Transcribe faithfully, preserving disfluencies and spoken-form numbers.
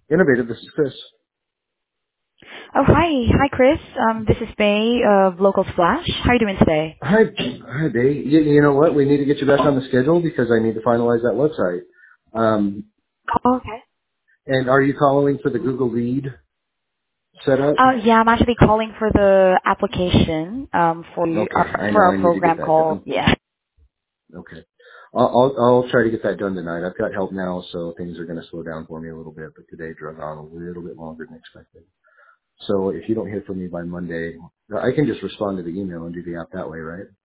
Innovative, this is Chris. Oh, hi. Hi, Chris. Um, this is May of Local Splash. How are you doing today? Hi, hi, Dave. You, you know what? We need to get you back on the schedule because I need to finalize that website. Um, Oh, okay. and are you calling for the Google Lead setup? Uh, yeah, I'm actually calling for the application um, for the, Okay, our, I for know our I need to get program that called, done. yeah. Okay. I'll, I'll, I'll try to get that done tonight. I've got help now, so things are going to slow down for me a little bit, but today drug on a little bit longer than expected. So if you don't hear from me by Monday, I can just respond to the email and do the app that way, right?